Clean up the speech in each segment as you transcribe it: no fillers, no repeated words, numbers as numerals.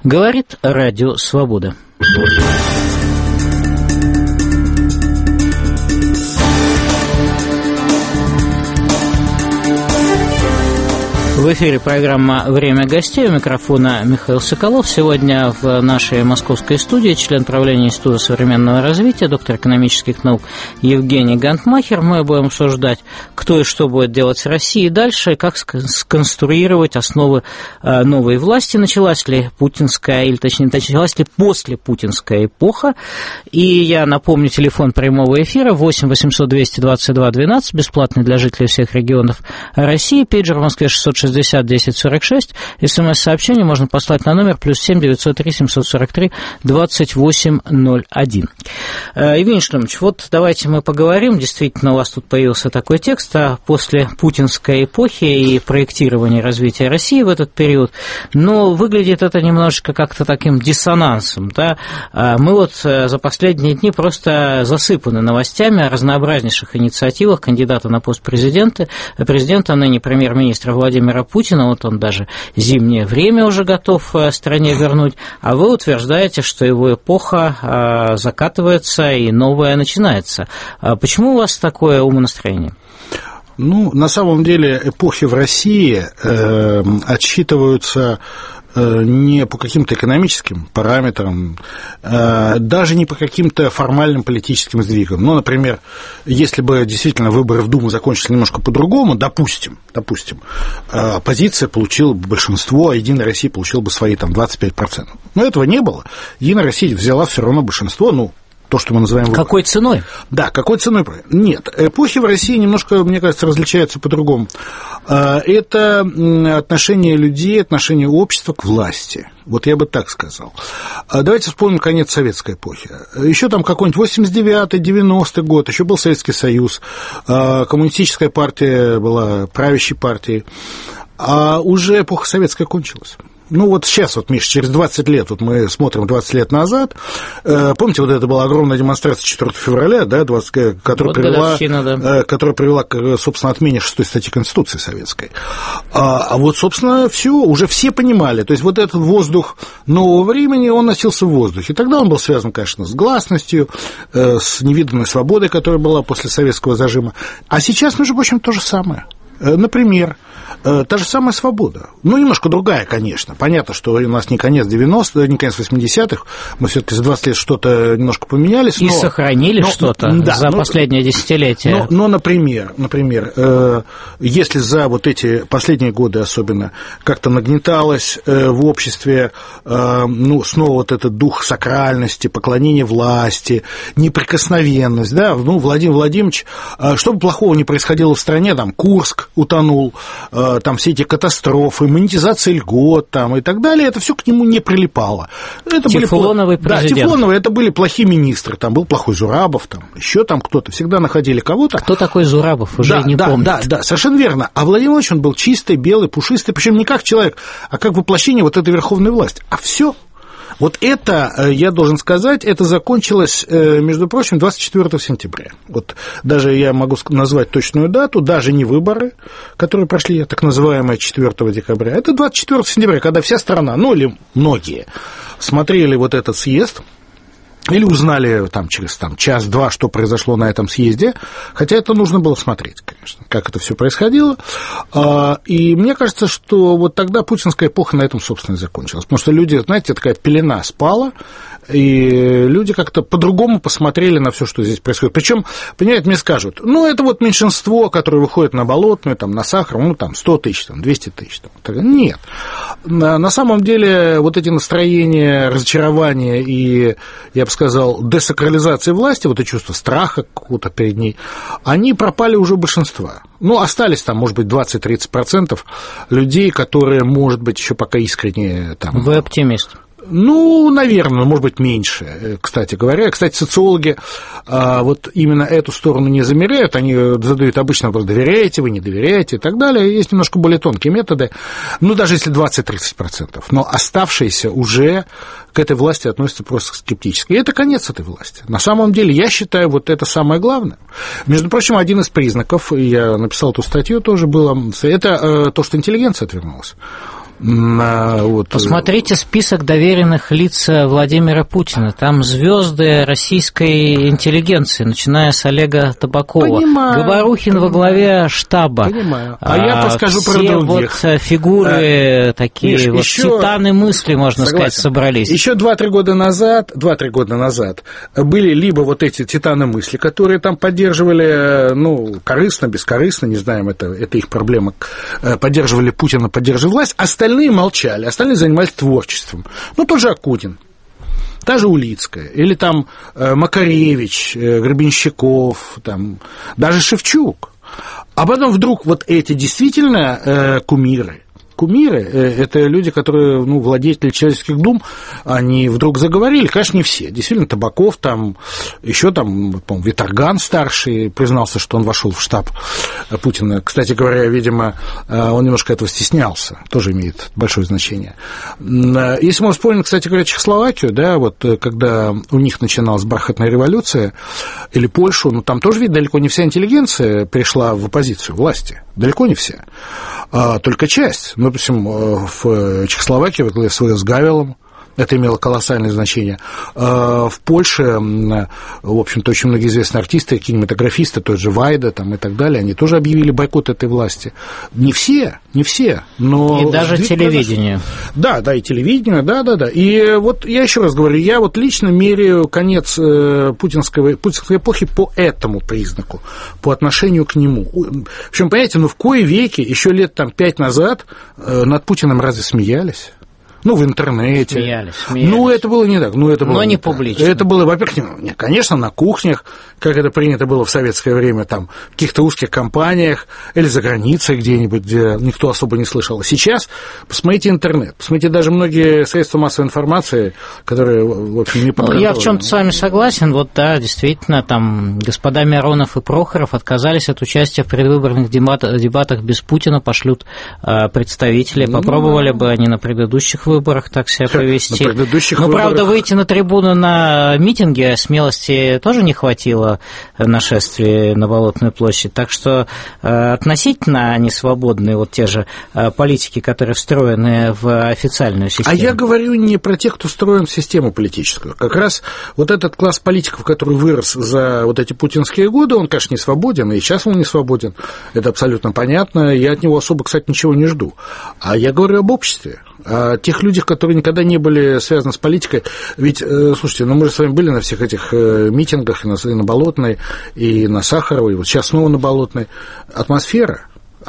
Говорит Радио Свобода. В эфире программа «Время гостей». У микрофона Михаил Соколов. Сегодня в нашей московской студии член правления Института современного развития, доктор экономических наук Евгений Гантмахер. Мы будем обсуждать, кто и что будет делать с Россией дальше, как сконструировать основы новой власти. Началась ли путинская, или точнее, началась ли послепутинская эпоха. И я напомню, телефон прямого эфира 8 800 222 12, бесплатный для жителей всех регионов России. Пейджер в Москве 660 1046. СМС-сообщение можно послать на номер +7 903 743 2801. Евгений Шлемович, вот давайте мы поговорим. Действительно, у вас тут появился такой текст о послепутинской эпохе и проектировании развития России в этот период. Но выглядит это немножечко как-то таким диссонансом. Да? Мы вот за последние дни просто засыпаны новостями о разнообразнейших инициативах кандидата на пост президента, ныне премьер-министра Владимира Путина. Вот он даже зимнее время уже готов стране вернуть, а вы утверждаете, что его эпоха закатывается и новая начинается. Почему у вас такое умонастроение? Ну, на самом деле эпохи в России отсчитываются не по каким-то экономическим параметрам, даже не по каким-то формальным политическим сдвигам. Ну, например, если бы действительно выборы в Думу закончились немножко по-другому, допустим, оппозиция получила бы большинство, а Единая Россия получила бы свои там 25%. Но этого не было. Единая Россия взяла все равно большинство, то, что мы называем выборы. Какой ценой? Да, какой ценой? Нет, эпохи в России немножко, мне кажется, различаются по-другому. Это отношение людей, отношение общества к власти. Вот я бы так сказал. Давайте вспомним конец советской эпохи. Еще там какой-нибудь 89-й, 90-й год, еще был Советский Союз, коммунистическая партия была правящей партией, а уже эпоха советская кончилась. Ну, вот сейчас, вот, Миша, через 20 лет, вот мы смотрим 20 лет назад, помните, вот это была огромная демонстрация 4 февраля, да, которая привела к, собственно, отмене 6-й статьи Конституции Советской. А вот, собственно, уже все понимали, то есть вот этот воздух нового времени, он носился в воздухе. Тогда он был связан, конечно, с гласностью, с невиданной свободой, которая была после советского зажима. А сейчас, между прочим, то же самое. Например, та же самая свобода. Ну, немножко другая, конечно. Понятно, что у нас не конец 90-х, не конец 80-х. Мы все-таки за 20 лет что-то немножко поменялись. И сохранили что-то за последнее десятилетие. Но, например, если за вот эти последние годы особенно как-то нагнеталось в обществе, снова вот этот дух сакральности, поклонения власти, неприкосновенность, да, Владимир Владимирович, что бы плохого ни происходило в стране, там, Курск утонул, там все эти катастрофы, монетизация льгот там, и так далее, это все к нему не прилипало. Тефлоновый президент. Да, Тефлоновый, это были плохие министры, там был плохой Зурабов, там еще там кто-то, всегда находили кого-то. Кто такой Зурабов, уже не помню. Да, совершенно верно. А Владимир Владимирович, он был чистый, белый, пушистый, причем не как человек, а как воплощение вот этой верховной власти. А все. Вот это, я должен сказать, это закончилось, между прочим, 24 сентября. Вот даже я могу назвать точную дату, даже не выборы, которые прошли, так называемые 4 декабря, это 24 сентября, когда вся страна, или многие, смотрели вот этот съезд, или узнали через час-два, что произошло на этом съезде, хотя это нужно было смотреть, конечно, как это все происходило. И мне кажется, что вот тогда путинская эпоха на этом, собственно, и закончилась. Потому что люди, знаете, такая пелена спала, и люди как-то по-другому посмотрели на все, что здесь происходит. Причем, понимаете, мне скажут, это вот меньшинство, которое выходит на Болотную, там, на Сахар, 100 тысяч, 200 тысяч. Нет. На самом деле вот эти настроения, разочарования и, я бы сказал, десакрализация власти, вот это чувство страха какого-то перед ней, они пропали уже у большинства. Остались там, может быть, 20-30% людей, которые, может быть, еще пока искренне там... Вы оптимист? Наверное, может быть, меньше, кстати говоря. Кстати, социологи вот именно эту сторону не замеряют, они задают обычно вопрос, доверяете вы, не доверяете и так далее. Есть немножко более тонкие методы, даже если 20-30%. Но оставшиеся уже к этой власти относятся просто скептически. И это конец этой власти. На самом деле, я считаю, вот это самое главное. Между прочим, один из признаков, я написал эту статью тоже, было, это то, что интеллигенция отвернулась. Вот. Посмотрите список доверенных лиц Владимира Путина. Там звезды российской интеллигенции, начиная с Олега Табакова. Говорухин во главе штаба. Понимаю. А я подскажу про других. Вот фигуры такие, Миш, вот титаны мысли, можно сказать, собрались. Еще 2-3 года назад были либо вот эти титаны мысли, которые там поддерживали, корыстно, бескорыстно, не знаем, это их проблема, поддерживали Путина, поддерживали власть, остальные молчали, остальные занимались творчеством. Тот же Акунин, та же Улицкая, или там Макаревич, Гребенщиков, там, даже Шевчук. А потом вдруг вот эти действительно кумиры, это люди, которые, владетели человеческих дум, они вдруг заговорили, конечно, не все. Действительно, Табаков, там, еще там, по-моему, Виторган старший признался, что он вошел в штаб Путина. Кстати говоря, видимо, он немножко этого стеснялся, тоже имеет большое значение. Если мы вспомним, кстати говоря, Чехословакию, да, вот когда у них начиналась бархатная революция, или Польшу, там тоже, ведь далеко не вся интеллигенция перешла в оппозицию власти, далеко не вся, только часть. Допустим, в Чехословакии во главе с Гавелом это имело колоссальное значение. В Польше, в общем-то, очень многие известные артисты, кинематографисты, тот же Вайда там, и так далее, они тоже объявили бойкот этой власти. Не все, но... И даже телевидение. Да, и телевидение, да. И вот я еще раз говорю, я вот лично меряю конец путинской эпохи по этому признаку, по отношению к нему. Причем, понимаете, в кои веки, еще лет 5 назад над Путиным разве смеялись? В интернете. Смеялись. Это было не так. Но не публично. Это было, во-первых, конечно, на кухнях, как это принято было в советское время, там, в каких-то узких компаниях, или за границей где-нибудь, где никто особо не слышал. Сейчас посмотрите интернет, посмотрите даже многие средства массовой информации, которые, в общем, не подконтрольны. Я в чем-то с вами согласен. Действительно, там, господа Миронов и Прохоров отказались от участия в предвыборных дебатах без Путина, пошлют представителей. Попробовали бы они на предыдущих выборах так себя повести. Правда, выйти на трибуну на митинге смелости тоже не хватило нашествия на Болотную площадь. Так что относительно они свободные, вот те же политики, которые встроены в официальную систему. А я говорю не про тех, кто встроен в систему политическую. Как раз вот этот класс политиков, который вырос за вот эти путинские годы, он, конечно, не свободен, и сейчас он не свободен. Это абсолютно понятно. Я от него особо, кстати, ничего не жду. А я говорю об обществе, о тех людях, которые никогда не были связаны с политикой. Ведь, слушайте, мы же с вами были на всех этих митингах, и на Болотной, и на Сахаровой, вот сейчас снова на Болотной. Атмосфера.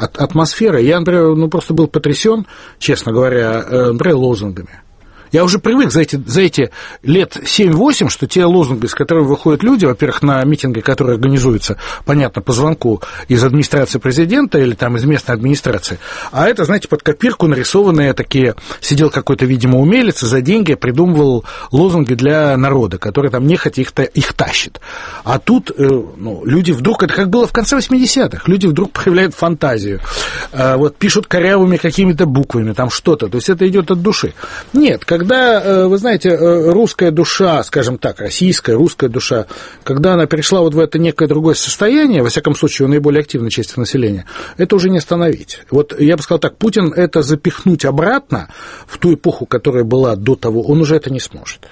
Я, например, просто был потрясен, честно говоря, например, лозунгами. Я уже привык за эти лет 7-8, что те лозунги, с которыми выходят люди, во-первых, на митинги, которые организуются, понятно, по звонку из администрации президента или там из местной администрации, а это, знаете, под копирку нарисованные такие, сидел какой-то, видимо, умелец и за деньги придумывал лозунги для народа, который там нехотя их тащит. А тут люди вдруг, это как было в конце 80-х, люди вдруг проявляют фантазию, вот пишут корявыми какими-то буквами, там что-то, то есть это идет от души. Нет, когда, вы знаете, русская душа, скажем так, российская, русская душа, когда она перешла вот в это некое другое состояние, во всяком случае, у наиболее активной части населения, это уже не остановить. Вот я бы сказал так, Путин это запихнуть обратно в ту эпоху, которая была до того, он уже это не сможет.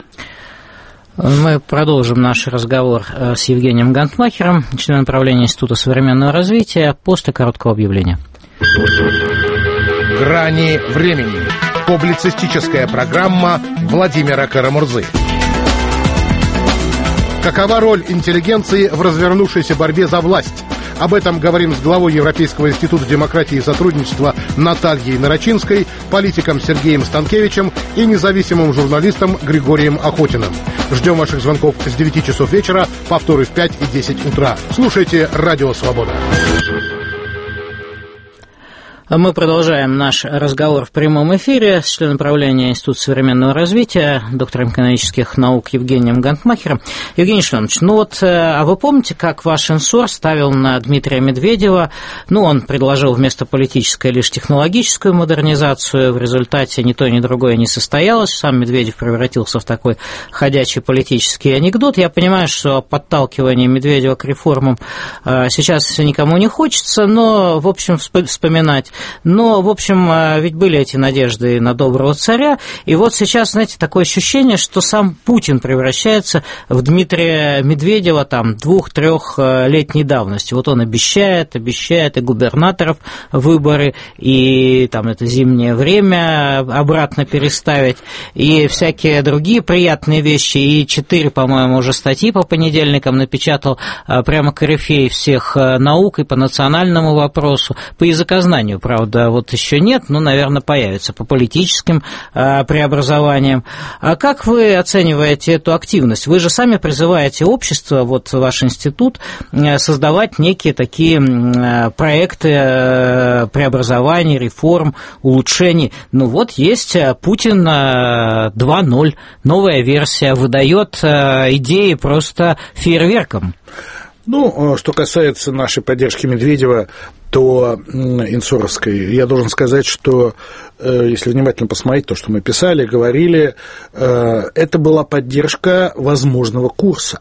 Мы продолжим наш разговор с Евгением Гантмахером, членом правления Института современного развития, после короткого объявления. «Грани времени». Публицистическая программа Владимира Карамурзы. Какова роль интеллигенции в развернувшейся борьбе за власть? Об этом говорим с главой Европейского института демократии и сотрудничества Натальей Нарочинской, политиком Сергеем Станкевичем и независимым журналистом Григорием Охотиным. Ждем ваших звонков с 9 часов вечера, повторы в 5 и 10 утра. Слушайте «Радио Свобода». Мы продолжаем наш разговор в прямом эфире с членом правления Института современного развития, доктором экономических наук Евгением Гантмахером. Евгений Шлёнович, а вы помните, как ваш инсор ставил на Дмитрия Медведева, он предложил вместо политической лишь технологическую модернизацию, в результате ни то, ни другое не состоялось, сам Медведев превратился в такой ходячий политический анекдот. Я понимаю, что подталкивание Медведева к реформам сейчас никому не хочется, но, в общем, вспоминать Но, в общем, ведь были эти надежды на доброго царя, и вот сейчас, знаете, такое ощущение, что сам Путин превращается в Дмитрия Медведева там 2-3-летней давности. Вот он обещает и губернаторов выборы, и там это зимнее время обратно переставить, и всякие другие приятные вещи, и 4, по-моему, уже статьи по понедельникам напечатал прямо корифей всех наук и по национальному вопросу, по языкознанию, правда, вот еще нет, но, наверное, появится, по политическим преобразованиям. А как вы оцениваете эту активность? Вы же сами призываете общество, вот ваш институт, создавать некие такие проекты преобразований, реформ, улучшений. Ну вот есть Путин 2.0, новая версия, выдает идеи просто фейерверком. Ну, что касается нашей поддержки Медведева, то инсуровской, я должен сказать, что, если внимательно посмотреть то, что мы писали, говорили, это была поддержка возможного курса.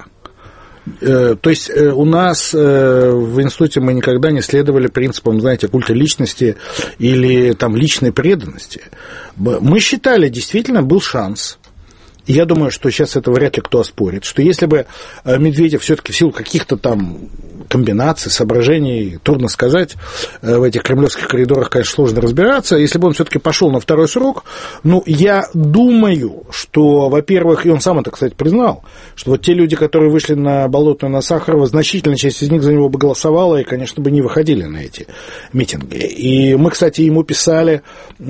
То есть у нас в институте мы никогда не следовали принципам, знаете, культа личности или там личной преданности. Мы считали, действительно был шанс. И я думаю, что сейчас это вряд ли кто оспорит, что если бы Медведев все-таки в силу каких-то там комбинаций, соображений, трудно сказать, в этих кремлевских коридорах, конечно, сложно разбираться, если бы он все-таки пошел на второй срок, ну, я думаю, что, во-первых, и он сам это, кстати, признал, что вот те люди, которые вышли на Болотную, на Сахарова, значительная часть из них за него бы голосовала и, конечно, бы не выходили на эти митинги. И мы, кстати, ему писали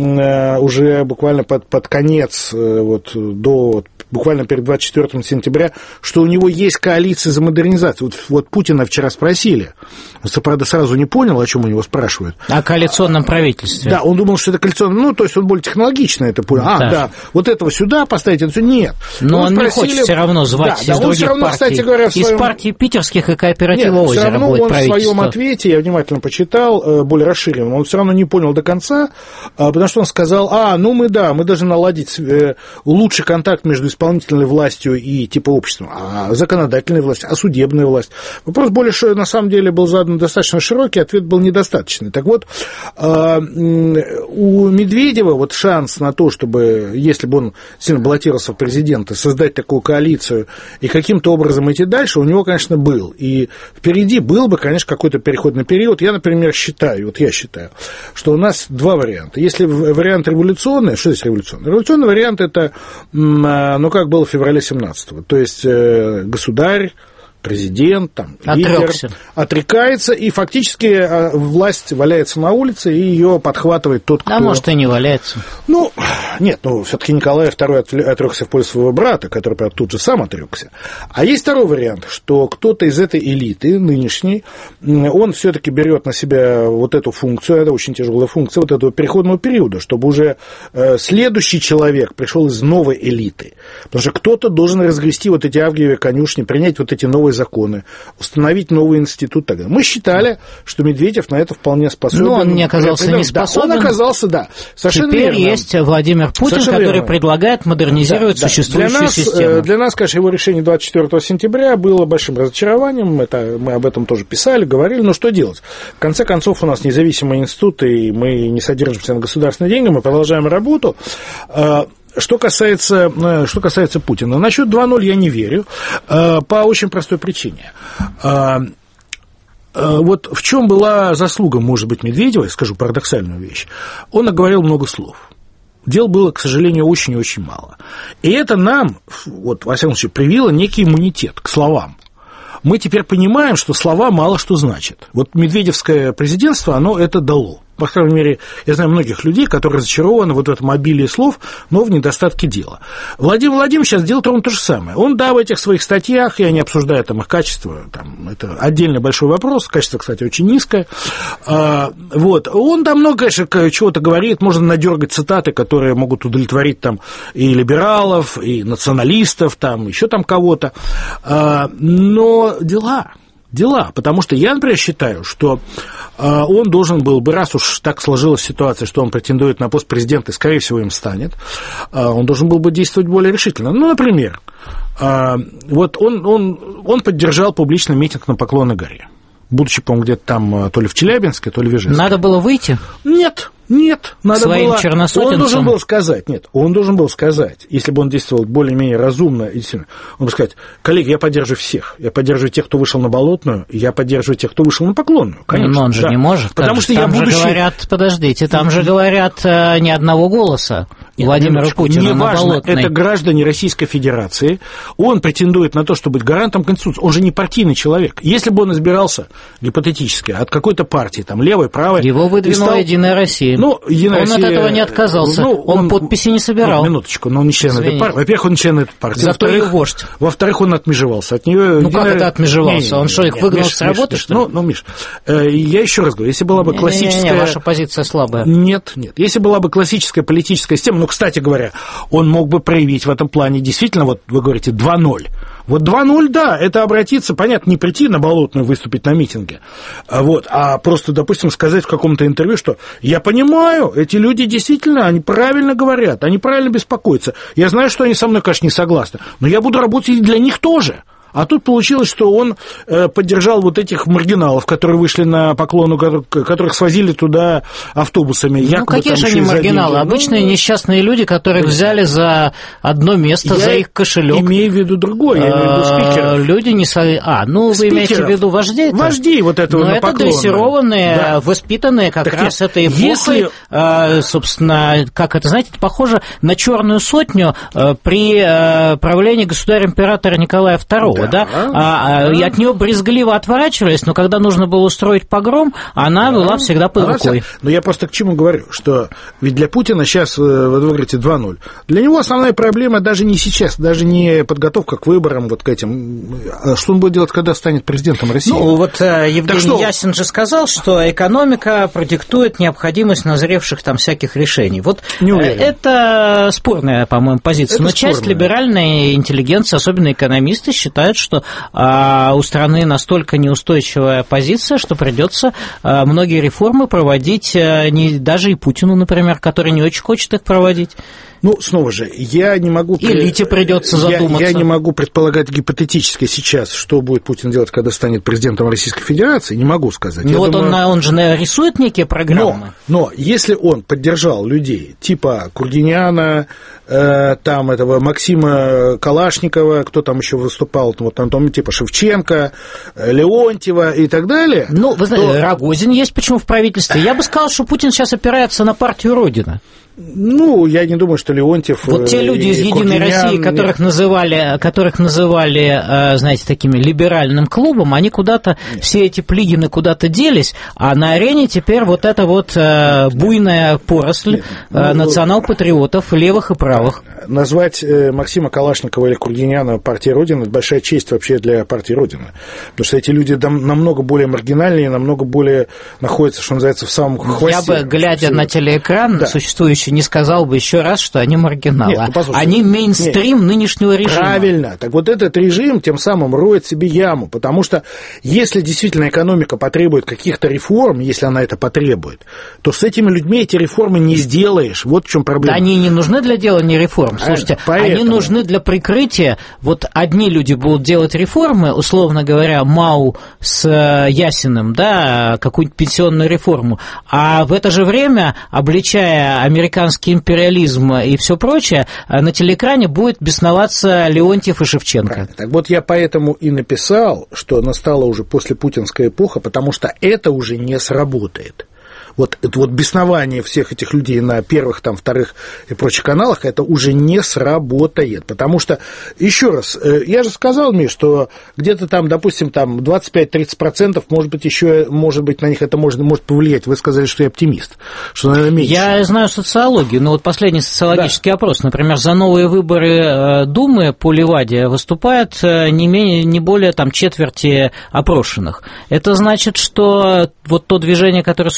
уже буквально под конец, вот до буквально перед 24 сентября, что у него есть коалиция за модернизацию. Вот Путина вчера спросили. Он, правда, сразу не понял, о чем у него спрашивают. О коалиционном правительстве. Да, он думал, что это коалиционное, ну, то есть он более технологично это понял. Да, вот этого сюда поставить, это все нет. Но он не хочет все равно звать из других равно, партий. Кстати говоря, из партий питерских и кооператива Озера все равно будет правительство. Он в своем ответе, я внимательно почитал, более расширенно, он все равно не понял до конца, потому что он сказал, мы должны наладить лучший контакт между исполнительной властью и типа обществом, а законодательной властью, а судебная власть. Вопрос более, на самом деле, был задан достаточно широкий, ответ был недостаточный. Так вот, у Медведева вот шанс на то, чтобы, если бы он сильно баллотировался в президенты, создать такую коалицию и каким-то образом идти дальше, у него, конечно, был. И впереди был бы, конечно, какой-то переходный период. Я, например, считаю, что у нас два варианта. Если вариант революционный, что здесь революционный? Революционный вариант – это, как было в феврале 17-го, то есть государь, президент, там, лидер отрекается, и фактически власть валяется на улице, и ее подхватывает тот, кто... А может, и не валяется. Все-таки Николай II отрекся в пользу своего брата, который тут же сам отрекся. А есть второй вариант, что кто-то из этой элиты нынешней, он все-таки берет на себя вот эту функцию, это очень тяжелая функция, вот этого переходного периода, чтобы уже следующий человек пришел из новой элиты. Потому что кто-то должен разгрести вот эти авгиевы конюшни, принять вот эти новые законы, установить новый институт. Тогда. Мы считали, что Медведев на это вполне способен. Но он не оказался не способен. Да, он оказался, совершенно Теперь верно. есть Владимир Путин, совершенно который верно. Предлагает модернизировать существующую систему. Для нас, конечно, его решение 24 сентября было большим разочарованием. Мы об этом тоже писали, говорили. Но что делать? В конце концов, у нас независимый институт, и мы не содержимся на государственные деньги, мы продолжаем работу. Что касается Путина, насчет 2.0 я не верю, по очень простой причине. Вот в чем была заслуга, может быть, Медведева, я скажу парадоксальную вещь, он наговорил много слов. Дел было, к сожалению, очень и очень мало. И это нам, вот, во всяком случае, привило некий иммунитет к словам. Мы теперь понимаем, что слова мало что значат. Вот медведевское президентство, оно это дало. По крайней мере, я знаю многих людей, которые разочарованы вот в этом обилии слов, но в недостатке дела. Владимир Владимирович сейчас делает ровно то же самое. Он, в этих своих статьях, я не обсуждаю там их качество, это отдельный большой вопрос, качество, кстати, очень низкое, он там много, конечно, чего-то говорит, можно надергать цитаты, которые могут удовлетворить там и либералов, и националистов, там, еще там кого-то, но дела, потому что я, например, считаю, что он должен был бы, раз уж так сложилась ситуация, что он претендует на пост президента и, скорее всего, им станет, он должен был бы действовать более решительно. Ну, например, вот он поддержал публично митинг на Поклонной горе. будучи, по-моему, где-то там то ли в Челябинске, то ли в Ижевске. Надо было выйти? Нет, надо своим было... черносотенцам? Он должен был сказать, если бы он действовал более-менее разумно, он бы сказать: коллеги, я поддерживаю всех, я поддерживаю тех, кто вышел на Болотную, я поддерживаю тех, кто вышел на Поклонную, конечно. Но он же не может, потому что там же говорят, подождите, там же говорят ни одного голоса Владимира Путина на Болотной. Это граждане Российской Федерации, он претендует на то, чтобы быть гарантом Конституции, он же не партийный человек. Если бы он избирался, гипотетически, от какой-то партии, там, левой, правой... Его выдвинула Единая Россия. Единая Россия... от этого не отказался, он подписи не собирал. Минуточку, но он не член этой партии. Во-первых, он не член этой партии. Зато ее вождь. Во-вторых, он отмежевался от нее. Как это отмежевался? Он что, их выгнал с работы, что ли? Миш, я еще раз говорю, если была бы классическая... ваша позиция слабая. Нет. Если была бы классическая политическая система, кстати говоря, он мог бы проявить в этом плане действительно, вот вы говорите, 2:0. Вот 2:0, да, это обратиться, понятно, не прийти на Болотную выступить на митинге, а просто, допустим, сказать в каком-то интервью, что я понимаю, эти люди действительно, они правильно говорят, они правильно беспокоятся. Я знаю, что они со мной, конечно, не согласны, но я буду работать для них тоже. А тут получилось, что он поддержал вот этих маргиналов, которые вышли на Поклонную, которых свозили туда автобусами. Какие же они маргиналы? Обычные несчастные люди, которых взяли за одно место, за их кошелек. Я имею в виду другое, я имею в виду спикеров. Люди не... вы имеете в виду вождей? Вождей вот этого на Поклонную. Но это дрессированные, воспитанные как раз этой эпохой. Собственно, как это, знаете, это похоже на черную сотню при правлении государя-императора Николая II. И от нее брезгливо отворачивались, но когда нужно было устроить погром, она была всегда под рукой. Но я просто к чему говорю, что ведь для Путина сейчас, вы говорите, 2:0. Для него основная проблема даже не сейчас, даже не подготовка к выборам, вот к этим. Что он будет делать, когда станет президентом России? Евгений Ясин же сказал, что экономика продиктует необходимость назревших там всяких решений. Это спорная, по-моему, позиция. Но часть либеральной интеллигенции, особенно экономисты, считают, что у страны настолько неустойчивая позиция, что придется многие реформы проводить даже и Путину, например, который не очень хочет их проводить. Снова же, я не могу... Элите придется задуматься. Я не могу предполагать гипотетически сейчас, что будет Путин делать, когда станет президентом Российской Федерации, не могу сказать. Он же рисует некие программы. Но если он поддержал людей типа Кургиняна, там этого Максима Калашникова, кто там еще выступал, типа Шевченко, Леонтьева и так далее... вы знаете, Рогозин есть почему в правительстве. Я бы сказал, что Путин сейчас опирается на партию Родина. Я не думаю, что Леонтьев... те люди из «Единой России», которых называли, знаете, такими либеральным клубом, они куда-то, все эти Плигины куда-то делись, а на арене теперь вот эта буйная поросль национал-патриотов, левых и правых. Назвать Максима Калашникова или Кургиняна партией Родины – это большая честь вообще для партии Родины, потому что эти люди намного более маргинальные, намного более находятся, что называется, в самом хвосте. Я бы, глядя на телеэкран, существующий, не сказал бы еще раз, что они маргиналы. Они мейнстрим нынешнего режима. Правильно. Так вот этот режим тем самым роет себе яму, потому что если действительно экономика потребует каких-то реформ, если она это потребует, то с этими людьми эти реформы не сделаешь. Вот в чем проблема. Да они не нужны для делания реформ. Слушайте, они нужны для прикрытия. Вот одни люди будут делать реформы, условно говоря, МАУ с Ясиным, какую-нибудь пенсионную реформу, а в это же время, обличая американский империализм и все прочее, на телеэкране будет бесноваться Леонтьев и Шевченко. Правильно. Так вот я поэтому и написал, что настала уже послепутинская эпоха, потому что это уже не сработает. Это беснование всех этих людей на первых, вторых и прочих каналах, это уже не сработает, потому что, еще раз, я же сказал, Миш, что где-то допустим, 25-30%, может быть, на них это может повлиять. Вы сказали, что я оптимист, что, наверное, меньше. Я знаю социологию, но последний социологический опрос, например, за новые выборы Думы по Леваде выступает не более четверти опрошенных. Это значит, что то движение, которое существует,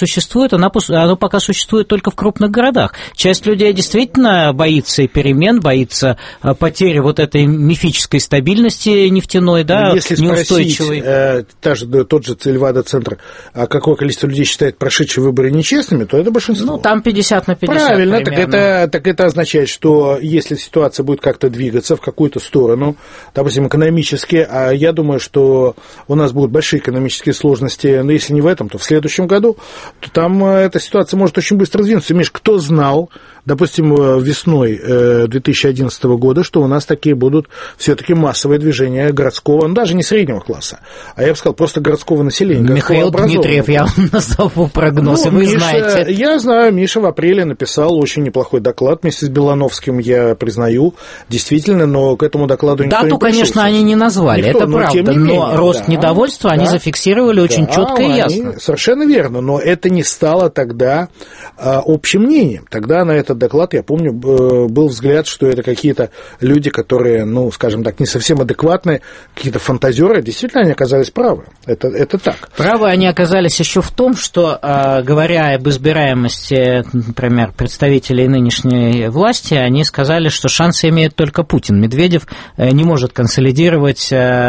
существует, оно пока существует только в крупных городах. Часть людей действительно боится и перемен, боится потери вот этой мифической стабильности нефтяной, да, если неустойчивой. Спросить, тот же Цельвада-центр, какое количество людей считает прошедшие выборы нечестными, то это большинство. Ну, там 50 на 50. Правильно, так это означает, что если ситуация будет как-то двигаться в какую-то сторону, допустим, экономически, а я думаю, что у нас будут большие экономические сложности, но если не в этом, то в следующем году, то там эта ситуация может очень быстро сдвинуться. Миш, кто знал, допустим, весной 2011 года, что у нас такие будут все-таки массовые движения городского, ну, даже не среднего класса, а я бы сказал, просто городского населения. Михаил Дмитриев, я вам назову прогноз, и вы знаете. Я знаю, Миша в апреле написал очень неплохой доклад вместе с Белановским, я признаю, действительно, но к этому докладу никто не пришел. Дату, конечно, они не назвали, это правда, но рост недовольства они зафиксировали очень четко и ясно. Совершенно верно, но это не стало тогда общим мнением. Тогда на этот доклад, я помню, был взгляд, что это какие-то люди, которые, ну, скажем так, не совсем адекватные, какие-то фантазеры, действительно, они оказались правы. Это так. Правы они оказались еще в том, что, говоря об избираемости, например, представителей нынешней власти, они сказали, что шансы имеет только Путин. Медведев не может консолидировать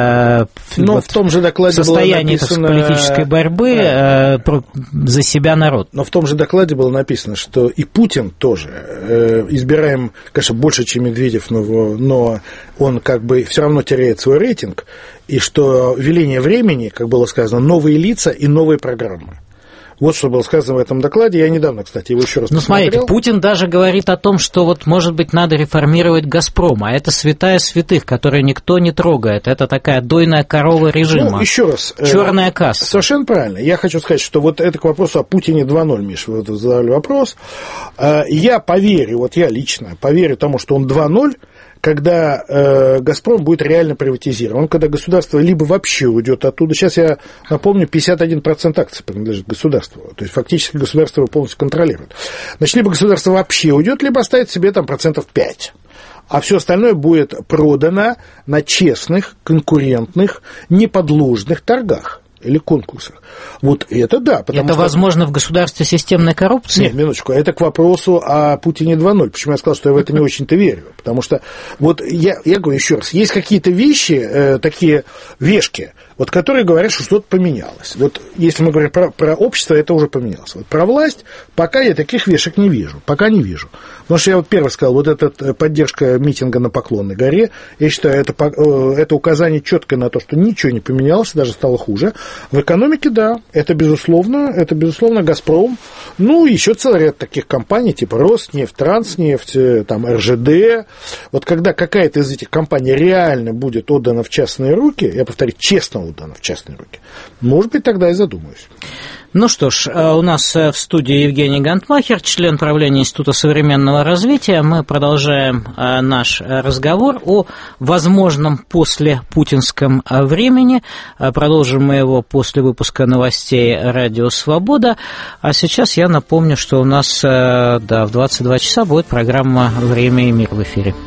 но в том же докладе состояние политической борьбы за себя народ. Но в том же докладе было написано, что и Путин тоже избираем, конечно, больше, чем Медведев, но он как бы все равно теряет свой рейтинг, и что веление времени, как было сказано, новые лица и новые программы. Вот что было сказано в этом докладе. Я недавно, кстати, его еще раз посмотрел. Смотрите, Путин даже говорит о том, что вот, может быть, надо реформировать «Газпром», а это святая святых, которую никто не трогает. Это такая дойная корова режима. Ну, еще раз. Черная касса. Совершенно правильно. Я хочу сказать, что вот это к вопросу о Путине 2.0, Миш, вы задали вопрос. Я поверю, вот я лично поверю тому, что он 2.0, когда «Газпром» будет реально приватизирован, когда государство либо вообще уйдет оттуда. Сейчас я напомню, 51% акций принадлежит государству. То есть фактически государство его полностью контролирует. Значит, либо государство вообще уйдет, либо оставит себе там 5%. А все остальное будет продано на честных, конкурентных, неподложных торгах или конкурсах. Вот это да. Это что... возможно в государстве системной коррупции? Нет, минуточку. Это к вопросу о Путине 2.0. Почему я сказал, что я в это не очень-то верю? Потому что, вот я говорю еще раз, есть какие-то вещи, такие вешки, вот, которые говорят, что что-то поменялось. Вот если мы говорим про общество, это уже поменялось. Вот про власть пока я таких вешек не вижу. Пока не вижу. Потому что я вот первый сказал, вот эта поддержка митинга на Поклонной горе, я считаю, это указание четкое на то, что ничего не поменялось, даже стало хуже. В экономике, да, это безусловно «Газпром», ну, еще целый ряд таких компаний, типа «Роснефть», «Транснефть», там, «РЖД». Вот когда какая-то из этих компаний реально будет отдана в частные руки, я повторю, честно отдана в частные руки, может быть, тогда и задумаюсь. Ну что ж, у нас в студии Евгений Гантмахер, член правления Института современного развития. Мы продолжаем наш разговор о возможном послепутинском времени. Продолжим мы его после выпуска новостей «Радио Свобода». А сейчас я напомню, что у нас в 22 часа будет программа «Время и мир» в эфире.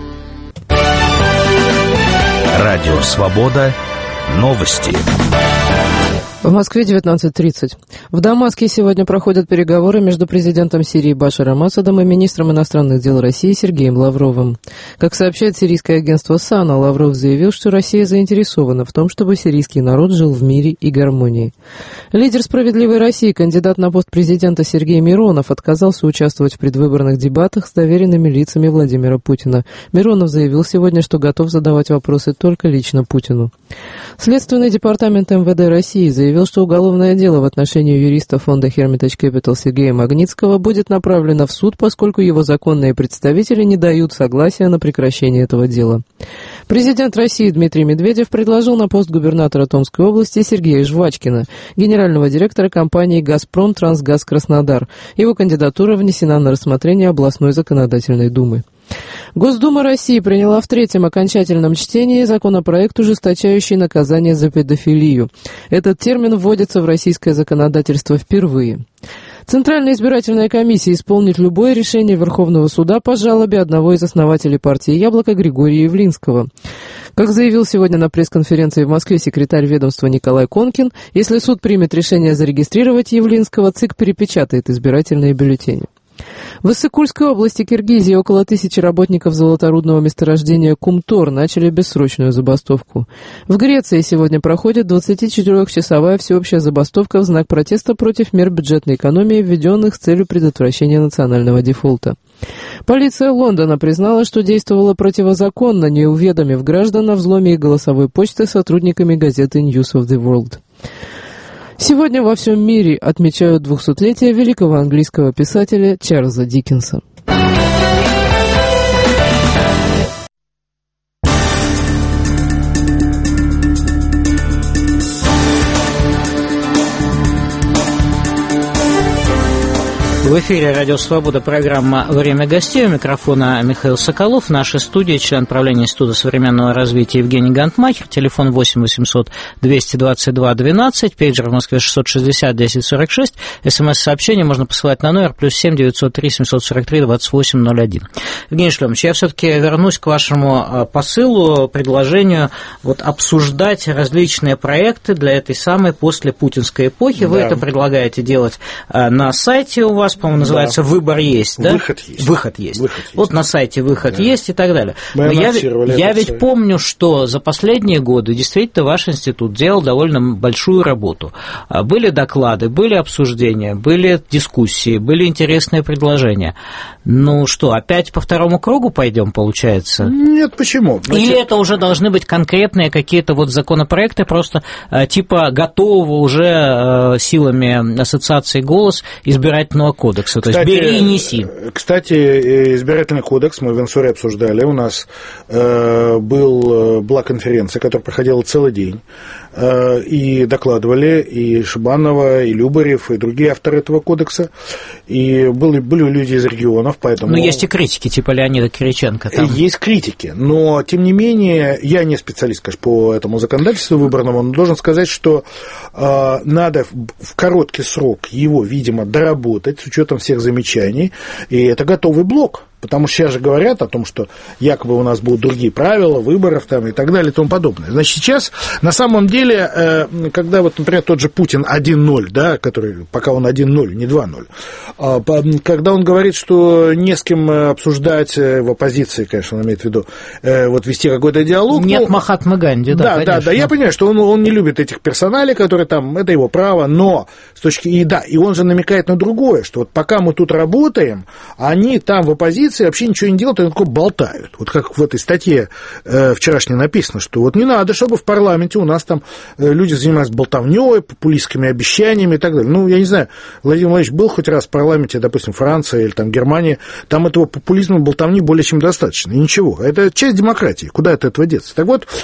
Радио Свобода. Новости. В Москве 19:30. В Дамаске сегодня проходят переговоры между президентом Сирии Башаром Асадом и министром иностранных дел России Сергеем Лавровым. Как сообщает сирийское агентство САНА, Лавров заявил, что Россия заинтересована в том, чтобы сирийский народ жил в мире и гармонии. Лидер «Справедливой России», кандидат на пост президента Сергей Миронов, отказался участвовать в предвыборных дебатах с доверенными лицами Владимира Путина. Миронов заявил сегодня, что готов задавать вопросы только лично Путину. Следственный департамент МВД России заявил, что уголовное дело в отношении юриста фонда Hermitage Capital Сергея Магнитского будет направлено в суд, поскольку его законные представители не дают согласия на прекращение этого дела. Президент России Дмитрий Медведев предложил на пост губернатора Томской области Сергея Жвачкина, генерального директора компании «Газпром Трансгаз Краснодар». Его кандидатура внесена на рассмотрение областной законодательной думы. Госдума России приняла в третьем окончательном чтении законопроект, ужесточающий наказание за педофилию. Этот термин вводится в российское законодательство впервые. Центральная избирательная комиссия исполнит любое решение Верховного суда по жалобе одного из основателей партии «Яблоко» Григория Явлинского. Как заявил сегодня на пресс-конференции в Москве секретарь ведомства Николай Конкин, если суд примет решение зарегистрировать Явлинского, ЦИК перепечатает избирательные бюллетени. В Иссык-Кульской области Киргизии около 1000 работников золоторудного месторождения Кумтор начали бессрочную забастовку. В Греции сегодня проходит 24-часовая всеобщая забастовка в знак протеста против мер бюджетной экономии, введенных с целью предотвращения национального дефолта. Полиция Лондона признала, что действовала противозаконно, не уведомив граждан о взломе их голосовой почты сотрудниками газеты News of the World. Сегодня во всем мире отмечают 200-летие великого английского писателя Чарльза Диккенса. В эфире «Радио Свобода», программа «Время гостей». У микрофона Михаил Соколов. В нашей студии член правления Института современного развития Евгений Гантмахер. Телефон 8 800 222 12. Пейджер в Москве 660 1046. СМС-сообщение можно посылать на номер +7 903 743 2801. Евгений Шлемович, я все-таки вернусь к вашему посылу, предложению обсуждать различные проекты для этой самой послепутинской эпохи. Вы это предлагаете делать на сайте у вас, по-моему, называется «Выбор есть», да? Выход есть. Вот на сайте «Выход есть» и так далее. Но я ведь помню, что за последние годы действительно ваш институт делал довольно большую работу. Были доклады, были обсуждения, были дискуссии, были интересные предложения. Ну что, опять по второму кругу пойдем, получается? Нет, почему? Или это уже должны быть конкретные какие-то законопроекты, просто типа готового уже силами ассоциации «Голос» избирательного кодекса, то есть бери и неси. Кстати, избирательный кодекс мы в Инсоре обсуждали, у нас была конференция, которая проходила целый день, и докладывали и Шибанова, и Любарев, и другие авторы этого кодекса, и были люди из регионов, поэтому... Но есть и критики, типа Леонида Кириченко там. Есть критики, но, тем не менее, я не специалист, конечно, по этому законодательству выборному, но должен сказать, что надо в короткий срок его, видимо, доработать с учетом всех замечаний, и это готовый блок. Потому что сейчас же говорят о том, что якобы у нас будут другие правила выборов там, и так далее и тому подобное. Значит, сейчас на самом деле, когда например, тот же Путин 1.0, да, который пока он 1.0, не 2.0, когда он говорит, что не с кем обсуждать в оппозиции, конечно, он имеет в виду, вести какой-то диалог. Нет Махатмы Ганди, да, конечно. Да, я понимаю, что он не любит этих персоналей, которые там, это его право, но с точки... И он же намекает на другое, что пока мы тут работаем, они там в оппозиции вообще ничего не делают, они только болтают. Вот как в этой статье вчерашней написано, что не надо, чтобы в парламенте у нас там люди занимались болтовнёй, популистскими обещаниями и так далее. Я не знаю, Владимир Владимирович был хоть раз в парламенте, допустим, Франции или там Германии, там этого популизма, болтовни более чем достаточно, и ничего. Это часть демократии, куда от этого деться? Так вот,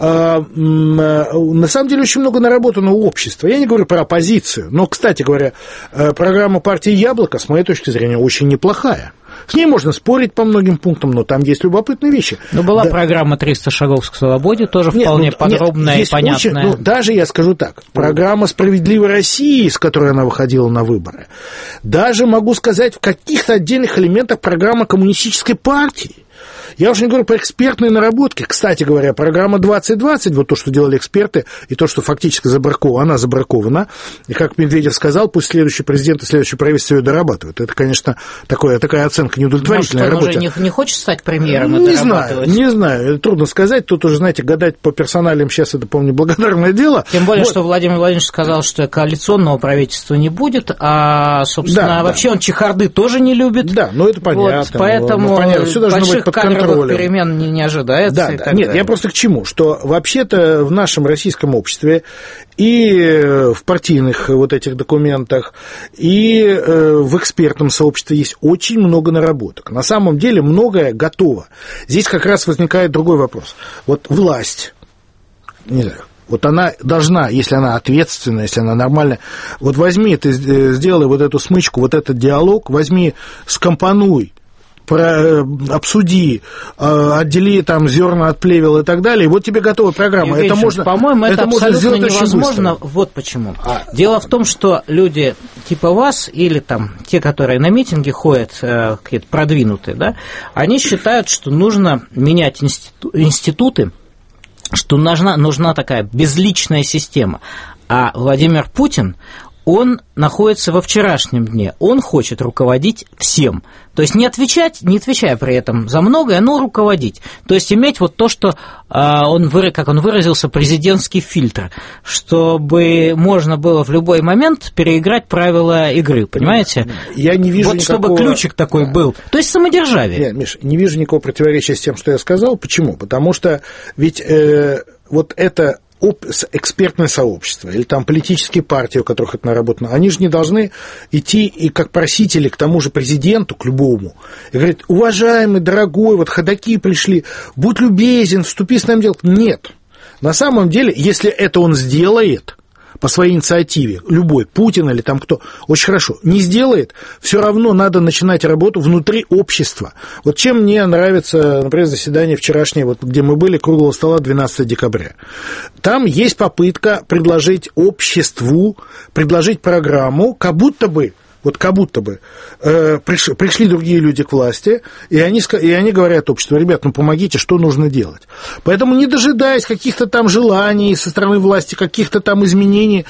на самом деле очень много наработано у общества. Я не говорю про оппозицию, но, кстати говоря, программа партии «Яблоко», с моей точки зрения, очень неплохая. С ней можно спорить по многим пунктам, но там есть любопытные вещи. Но была программа «300 шагов к свободе», тоже вполне подробная и понятная. Даже я скажу так, программа «Справедливой России», с которой она выходила на выборы, даже, могу сказать, в каких-то отдельных элементах программа коммунистической партии. Я уже не говорю про экспертные наработки. Кстати говоря, программа 2020, вот то, что делали эксперты, и то, что фактически она забракована. И, как Медведев сказал, пусть следующий президент и следующее правительство ее дорабатывают. Это, конечно, такая оценка неудовлетворительная работа. Он уже не хочет стать премьером и дорабатывать? Не знаю, это трудно сказать. Тут уже, знаете, гадать по персоналиям сейчас это, по-моему, неблагодарное дело. Тем более, что Владимир Владимирович сказал, что коалиционного правительства не будет, а, собственно, вообще он чехарды тоже не любит. Да, это понятно. Поэтому все должно быть под контролем. Перемен не ожидается. Нет, я просто к чему? Что вообще-то в нашем российском обществе и в партийных этих документах, и в экспертном сообществе есть очень много наработок. На самом деле многое готово. Здесь как раз возникает другой вопрос. Власть, не знаю, она должна, если она ответственная, если она нормальная, возьми, ты сделай эту смычку, этот диалог, возьми, скомпонуй, обсуди, отдели там зерна от плевел и так далее, и тебе готова программа. Это можно, по-моему, это абсолютно невозможно. Вот почему. Дело в том, что люди типа вас или там те, которые на митинги ходят, какие-то продвинутые, да, они считают, что нужно менять институты, что нужна такая безличная система. А Владимир Путин, он находится во вчерашнем дне, он хочет руководить всем. То есть не отвечая при этом за многое, но руководить. То есть иметь вот то, что как он выразился, президентский фильтр, чтобы можно было в любой момент переиграть правила игры, понимаете? Я не вижу вот чтобы ключик такой был. То есть самодержавие. Нет, Миш, не вижу никакого противоречия с тем, что я сказал. Почему? Потому что ведь вот это экспертное сообщество или там политические партии, у которых это наработано, они же не должны идти и как просители к тому же президенту, к любому, и говорить: уважаемый, дорогой, вот ходаки пришли, будь любезен, вступи с нами в дело. Нет. На самом деле, если это он сделает по своей инициативе, любой, Путин или там кто, очень хорошо, не сделает, все равно надо начинать работу внутри общества. Вот чем мне нравится, например, заседание вчерашнее, вот, где мы были, круглого стола 12 декабря. Там есть попытка предложить обществу, предложить программу, как будто бы пришли другие люди к власти, и они говорят обществу: ребят, ну помогите, что нужно делать. Поэтому, не дожидаясь каких-то там желаний со стороны власти, каких-то там изменений,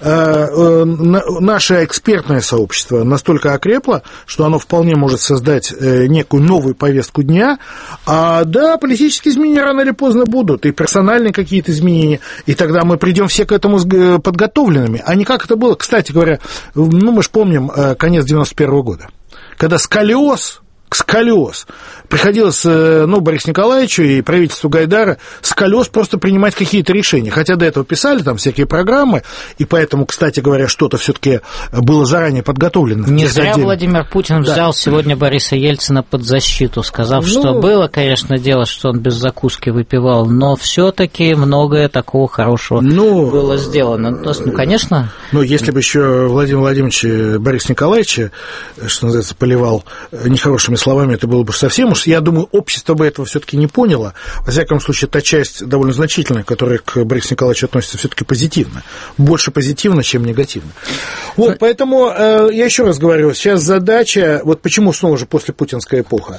наше экспертное сообщество настолько окрепло, что оно вполне может создать некую новую повестку дня. Да, политические изменения рано или поздно будут, и персональные какие-то изменения, и тогда мы придем все к этому подготовленными. А не как это было, кстати говоря, мы же помним конец 91 года, когда сколиоз приходилось, Борису Николаевичу и правительству Гайдара сколиоз просто принимать какие-то решения, хотя до этого писали там всякие программы, и поэтому, кстати говоря, что-то все-таки было заранее подготовлено. Не зря Владимир Путин взял сегодня Бориса Ельцина под защиту, сказав, что было, конечно, дело, что он без закуски выпивал, но все-таки многое такого хорошего было сделано. Конечно. Если бы еще Владимир Владимирович Бориса Николаевича, что называется, поливал нехорошими словами, это было бы совсем уж, я думаю, общество бы этого все-таки не поняло. Во всяком случае, та часть довольно значительная, которая к Борису Николаевичу относится все-таки позитивно. Больше позитивно, чем негативно. Вот, поэтому, я еще раз говорю, сейчас задача, вот почему снова же после путинская эпоха,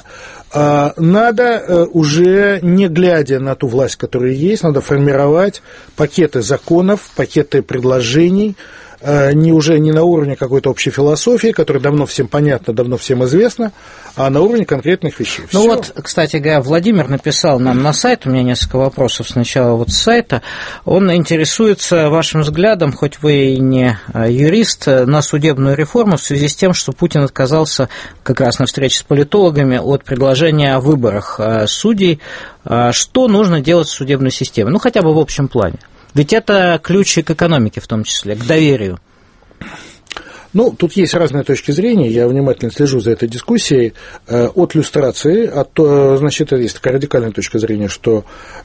надо уже, не глядя на ту власть, которая есть, надо формировать пакеты законов, пакеты предложений, уже не на уровне какой-то общей философии, которая давно всем понятна, давно всем известна, а на уровне конкретных вещей. Всё. Кстати говоря, Владимир написал нам на сайт, у меня несколько вопросов сначала с сайта, он интересуется вашим взглядом, хоть вы и не юрист, на судебную реформу в связи с тем, что Путин отказался как раз на встрече с политологами от предложения о выборах судей. Что нужно делать в судебной системе? Хотя бы в общем плане. Ведь это ключ к экономике, в том числе, к доверию. Тут есть разные точки зрения, я внимательно слежу за этой дискуссией. От люстрации, значит, есть такая радикальная точка зрения, что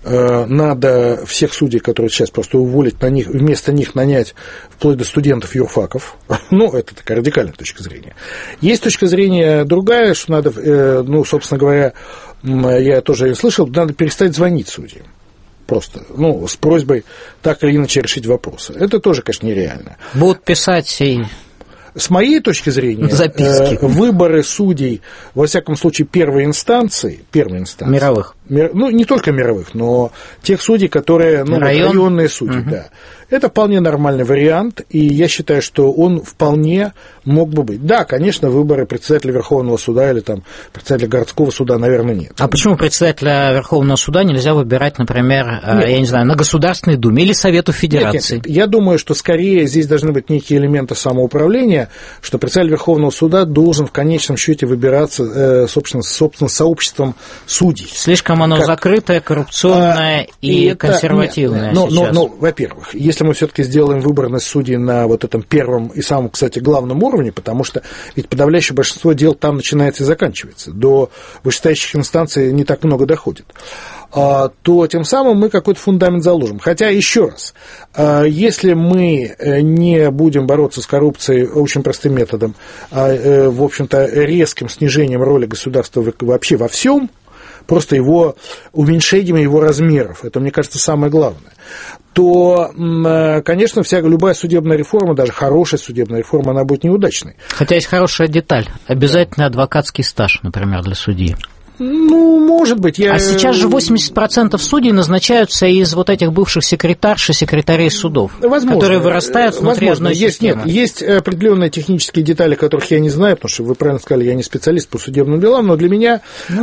надо всех судей, которые сейчас просто уволить, вместо них нанять вплоть до студентов юрфаков. Это такая радикальная точка зрения. Есть точка зрения другая, что надо, собственно говоря, я тоже ее слышал, надо перестать звонить судьям. Просто, с просьбой так или иначе решить вопросы. Это тоже, конечно, нереально. Будут писать и... С моей точки зрения, записки. Выборы судей, во всяком случае, первой инстанции. Мировых. Не только мировых, но тех судей, которые, районные судьи, да. Это вполне нормальный вариант, и я считаю, что он вполне мог бы быть. Да, конечно, выборы председателя Верховного суда или там председателя городского суда, наверное, нет. А почему председателя Верховного суда нельзя выбирать, например, я не знаю, на Государственной Думе или Совету Федерации? Нет. Я думаю, что скорее здесь должны быть некие элементы самоуправления, что председатель Верховного суда должен в конечном счете выбираться, собственно, сообществом судей. Слишком оно закрытое, коррупционное и консервативное сейчас. Во-первых, если мы все-таки сделаем выборность судей на вот этом первом и самом, кстати, главном уровне, потому что ведь подавляющее большинство дел там начинается и заканчивается, до вышестоящих инстанций не так много доходит, то тем самым мы какой-то фундамент заложим. Хотя, еще раз, если мы не будем бороться с коррупцией очень простым методом, в общем-то, резким снижением роли государства вообще во всем, просто его уменьшением его размеров, это, мне кажется, самое главное, то, конечно, любая судебная реформа, даже хорошая судебная реформа, она будет неудачной. Хотя есть хорошая деталь. Обязательно адвокатский стаж, например, для судьи. Ну, может быть. А сейчас же 80% судей назначаются из вот этих бывших секретарш и секретарей судов, возможно, которые вырастают внутри одной системы. Есть определенные технические детали, которых я не знаю, потому что вы правильно сказали, я не специалист по судебным делам, но для меня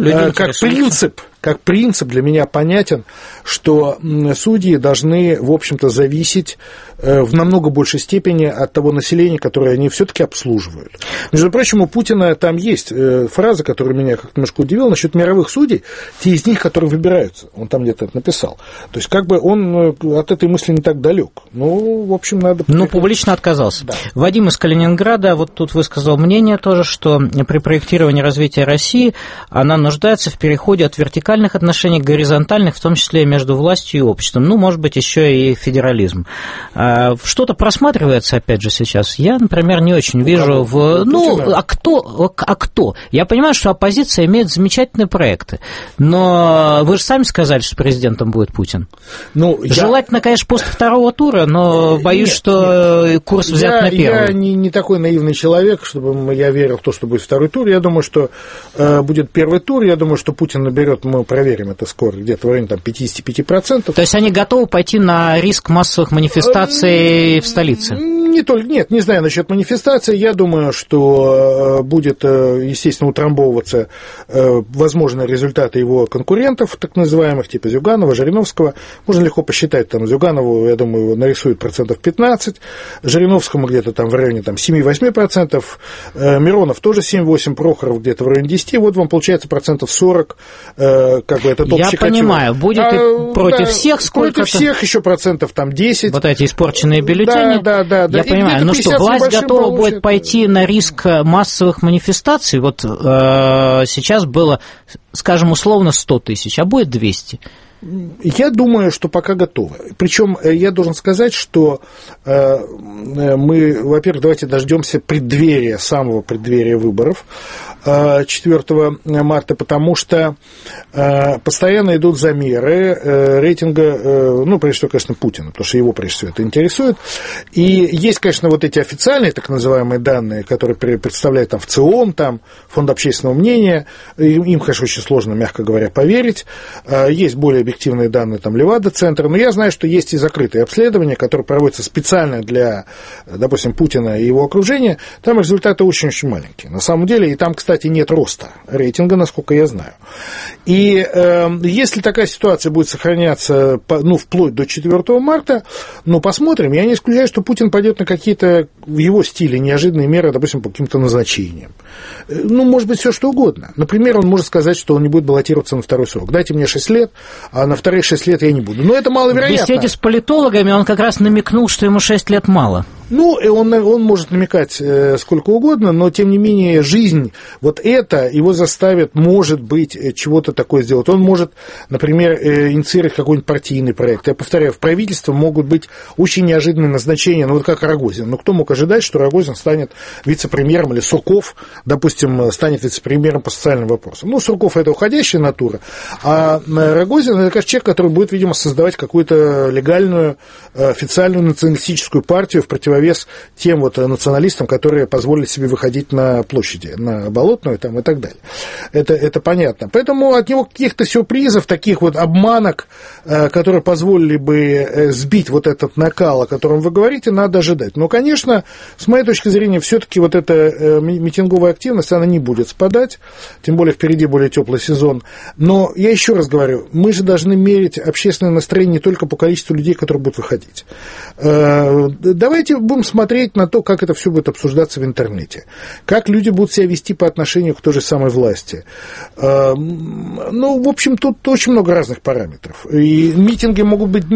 как принцип для меня понятен, что судьи должны, в общем-то, зависеть в намного большей степени от того населения, которое они все-таки обслуживают. Между прочим, у Путина там есть фраза, которая меня как-то немножко удивила, насчет мировых судей, те из них, которые выбираются. Он там где-то это написал. То есть, как бы он от этой мысли не так далек. Ну, в общем, надо... Ну, публично отказался. Да. Вадим из Калининграда вот тут высказал мнение тоже, что при проектировании развития России она нуждается в переходе от вертикальных отношений к горизонтальных, в том числе между властью и обществом. Ну, может быть, еще и федерализм. Что-то просматривается, опять же, сейчас. Я, например, не очень вижу в... Ну, а кто? Я понимаю, что оппозиция имеет замечательные проекты, но вы же сами сказали, что президентом будет Путин. Ну, желательно, конечно, после второго тура, но боюсь, что курс взят на первый. Я не такой наивный человек, чтобы я верил в то, что будет второй тур. Я думаю, что будет первый тур. Я думаю, что Путин наберет, мы проверим это скоро, где-то в районе там, 55%. То есть они готовы пойти на риск массовых манифестаций в столице? Нет, не знаю насчет манифестации. Я думаю, что будет, естественно, утрамбовываться возможные результаты его конкурентов, так называемых, типа Зюганова, Жириновского. Можно легко посчитать, там, Зюганову, я думаю, нарисует 15%, Жириновскому где-то там в районе там, 7-8%, Миронов тоже 7-8%, Прохоров где-то в районе 10%, вот вам получается 40%, как бы это топ-чикатило. Я понимаю, будет и против всех сколько-то? Против всех еще процентов там 10%. Вот эти испорченные бюллетени? Да. Я понимаю, ну что, власть готова будет пойти на риск массовых манифестаций? Вот сейчас было, скажем, условно 100 тысяч, а будет 200. Я думаю, что пока готовы. Причем я должен сказать, что мы, во-первых, давайте дождемся самого преддверия выборов 4 марта, потому что постоянно идут замеры рейтинга, ну, прежде всего, конечно, Путина, потому что его, прежде всего, это интересует. И есть, конечно, вот эти официальные, так называемые данные, которые представляют там ВЦИОМ, там, Фонд общественного мнения, им, конечно, очень сложно, мягко говоря, поверить. Есть более объективные данные, там, Левада-центр, но я знаю, что есть и закрытые обследования, которые проводятся специально для, допустим, Путина и его окружения, там результаты очень-очень маленькие, на самом деле, и там, кстати, нет роста рейтинга, насколько я знаю. И если такая ситуация будет сохраняться, ну, вплоть до 4 марта, ну, посмотрим, я не исключаю, что Путин пойдет на какие-то, в его стиле, неожиданные меры, допустим, по каким-то назначениям. Ну, может быть, все что угодно. Например, он может сказать, что он не будет баллотироваться на второй срок. Дайте мне 6 лет, а на вторые 6 лет я не буду. Но это маловероятно. В беседе с политологами он как раз намекнул, что ему 6 лет мало. Ну, и он может намекать сколько угодно, но, тем не менее, жизнь, вот это его заставит, может быть, чего-то такое сделать. Он может, например, инициировать какой-нибудь партийный проект. Я повторяю, в правительстве могут быть очень неожиданные назначения, ну, вот как Рогозин. Но кто мог ожидать, что Рогозин станет вице-премьером, или Сурков, допустим, станет вице-премьером по социальным вопросам. Ну, Сурков – это уходящая натура, а Рогозин – это, конечно, человек, который будет, видимо, создавать какую-то легальную, официальную националистическую партию в противовес тем вот националистам, которые позволили себе выходить на площади, на Болотную там, и так далее. Это понятно. Поэтому от него каких-то сюрпризов, таких вот обманок, которые позволили бы сбить вот этот накал, о котором вы говорите, надо ожидать. Но, конечно, с моей точки зрения, все-таки вот эта митинговая активность, она не будет спадать, тем более впереди более теплый сезон. Но я еще раз говорю, мы же должны мерить общественное настроение не только по количеству людей, которые будут выходить. Давайте будем смотреть на то, как это все будет обсуждаться в интернете, как люди будут себя вести по отношению к той же самой власти. Ну, в общем, тут очень много разных параметров. И митинги могут быть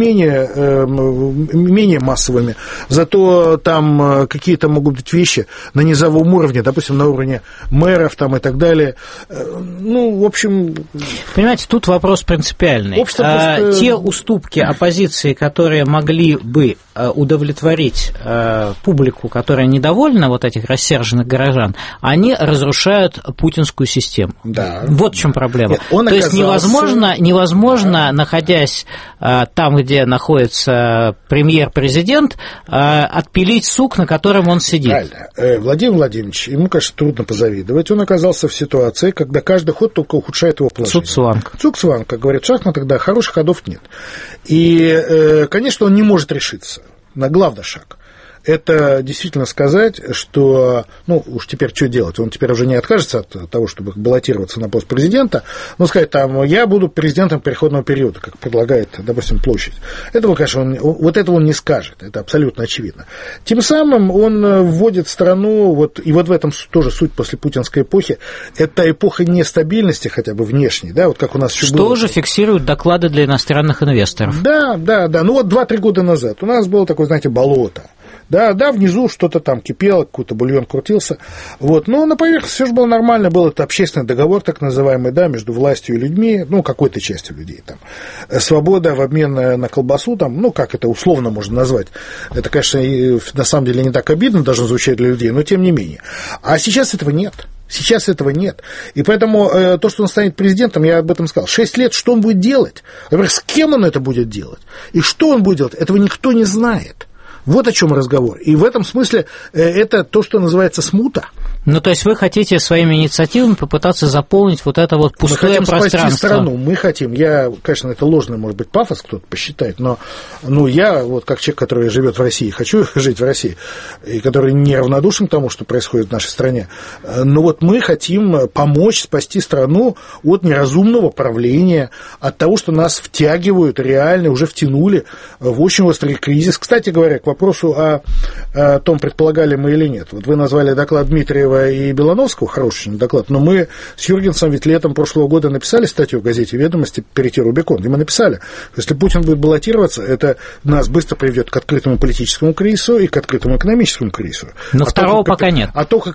менее массовыми, зато там какие-то могут быть вещи на низовом уровне, допустим, на уровне мэров там, и так далее. Ну, в общем... Понимаете, тут вопрос принципиальный. Те уступки оппозиции, которые могли бы удовлетворить публику, которая недовольна, вот этих рассерженных горожан, они разрушают путинскую систему. Да. Вот в чем проблема. Нет, то есть невозможно, находясь там, где находится премьер-президент, отпилить сук, на котором он сидит. Правильно. Владимир Владимирович, ему, конечно, трудно позавидовать. Он оказался в ситуации, когда каждый ход только ухудшает его положение. Цугцванг, как говорят в шахматах, тогда хороших ходов нет. И, конечно, он не может решиться на главный шаг. Это действительно сказать, что, уж теперь что делать, он теперь уже не откажется от того, чтобы баллотироваться на пост президента, но сказать, я буду президентом переходного периода, как предлагает, допустим, Площадь. Этого, конечно, вот этого он не скажет, это абсолютно очевидно. Тем самым он вводит страну, и вот в этом тоже суть после путинской эпохи, это эпоха нестабильности, хотя бы внешней, да, вот как у нас еще было. Что уже фиксируют доклады для иностранных инвесторов. Да, 2-3 года назад у нас было такое, знаете, болото. Да, внизу что-то там кипело, какой-то бульон крутился. Но на поверхности все же было нормально, был это общественный договор, так называемый, да, между властью и людьми, какой-то частью людей там. Свобода в обмен на колбасу, там, как это условно можно назвать. Это, конечно, на самом деле не так обидно должно звучать для людей, но тем не менее. А сейчас этого нет. Сейчас этого нет. И поэтому то, что он станет президентом, я об этом сказал. 6 лет, что он будет делать? Например, с кем он это будет делать? И что он будет делать? Этого никто не знает. Вот о чем разговор. И в этом смысле это то, что называется смута. То есть вы хотите своими инициативами попытаться заполнить вот это вот пустое пространство? Мы хотим спасти страну, мы хотим. Конечно, это ложный, может быть, пафос кто-то посчитает, но я, как человек, который живет в России, хочу жить в России, и который неравнодушен к тому, что происходит в нашей стране, но мы хотим помочь спасти страну от неразумного правления, от того, что нас втягивают, реально уже втянули в очень острый кризис. Кстати говоря, к вопросу о том, предполагали мы или нет. Вы назвали доклад Дмитриева и Белановского, хороший доклад, но мы с Юргенсом ведь летом прошлого года написали статью в газете «Ведомости» «Перейти Рубикон», и мы написали, если Путин будет баллотироваться, это нас быстро приведет к открытому политическому кризису и к открытому экономическому кризису. Но второго пока нет. Отток